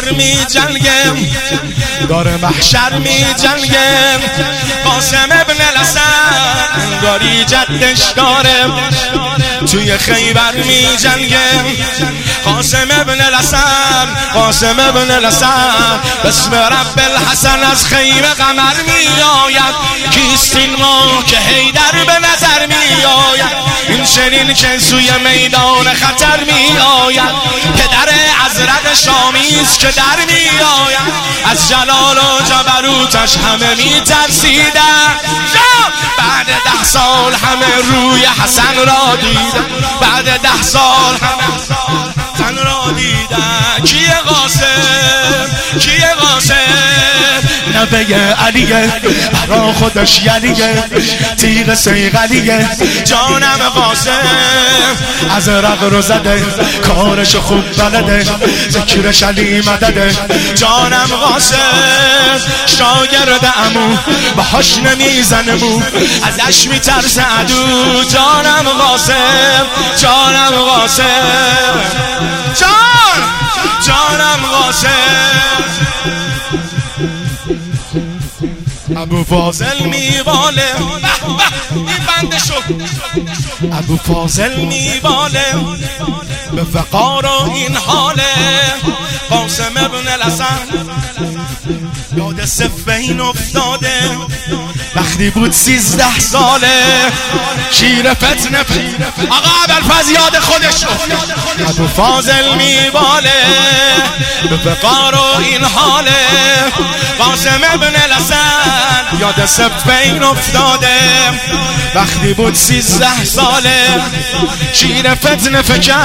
محشر می جنگه، داره محشر می جنگه. قاسم ابن الاسد انگاری جدش داره، توی خیبر می جنگه. قاسم ابن الاسد، قاسم ابن الاسد بسم رب الحسن از خیمه قمر می آید. کیست این ما که حیدر به نظر می آید؟ این چنین که سوی میدان خطر می آید. پدر ازرق شامیست که در می آید. از جلال و جبروتش همه می ترسیدن. بعد 10 سال همه روی حسن را دیدن. بعد 10 سال همه حسن را دیدن. کیه قاسم؟ کیه قاسم؟ نبی علیه، برا خودش یلیه، تیغ سیغلیه. جانم قاسم ازرق رو زده، کارش خوب بلده، ذکرش علی مدده. جانم قاسم شاگرد عمو، باهاش نمیزنه مو، ازش میترسه عدو. جانم قاسم، جانم قاسم، جانم قاسم. ابو فاضل میواله، این بنده شو. ابو فاضل میواله به فقار و این حاله. قاسم ابن الاسد یاد صفین افتاده، وقتی بود 13 ساله. شیر فتنه آقا ابوالفضل یاد خودش شو. ابو فاضل میواله به فقار و این حاله. قاسم ابن الاسد یاد صفین افتاده، وقتی بود 13 ساله. شیر فتنه فکر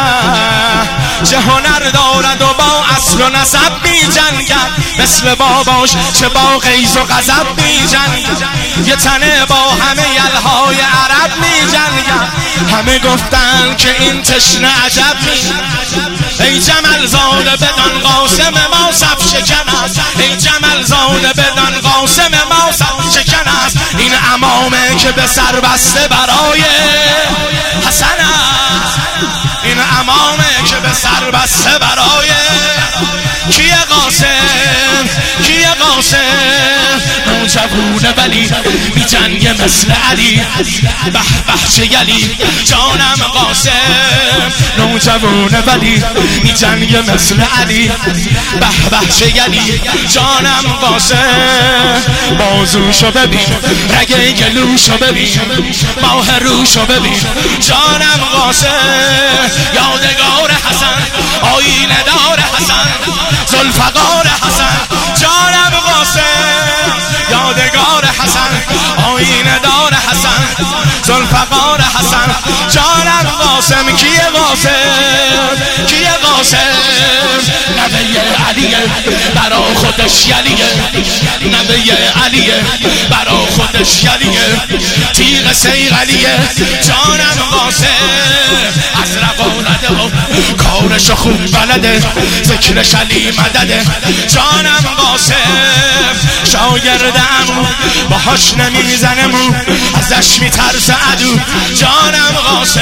چه هنر دارد و با اصل و نسب می جنگد. مثل باباش چه با غیظ و غضب می جنگد. یه تنه با همه یلهای عرب می جنگد. همه گفتن که این تشنه عجب می. ای جمل زاده بدان قاسم ما صف شکن است. ای جمل زاده بدان قاسم ما صف شکن است. این امامه که به سر بسته برای حسن است. این امامه که به سر بسته برای کیه قاسم؟ کیه قاسم؟ نوجوونه ولی می جنگه مثل علی. به به چه یلی. جانم قاسم نوجوونه ولی می جنگه مثل علی. به به چه یلی. جانم قاسم بازوشو ببین، رگه گلوشو ببین، ماه روشو ببین. جانم قاسم یادگار حسن، آینه دار حسن، ذوالفقار حسن. جانم قاسم یادگار حسن، آینه دار حسن، ذوالفقار حسن. جانم قاسم کیه قاسم؟ کیه قاسم؟ نبی علیه برا خودش یلیه، نبی علیه برا خودش یلیه، تیغ سیغلیه. جانم قاسم ازرق آنده و کارش خوب بلده، ذکرش علی مدده. جانم قاسم شاگردم باهاش نمیزنه مو، ازش میترسه عدو. جانم قاسم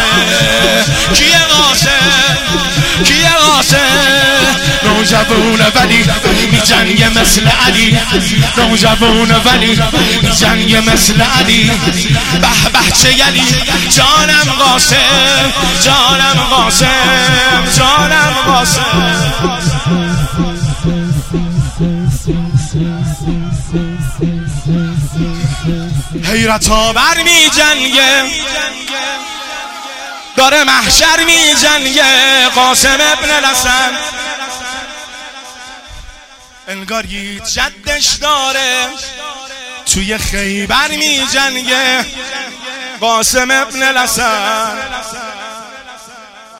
کیه قاسم؟ کیه قاسم؟ نوجوونه ولی می جنگه مثل علی، نوجوونه ولی می جنگه مثل علی. به به چه یلی. جانم قاسم، جانم قاسم، جانم قاسم. حیرت آور می جنگه، داره محشر می جنگه. قاسم ابن الاسد انگاری جدش داره، توی خیبر می جنگه. قاسم ابن الاسد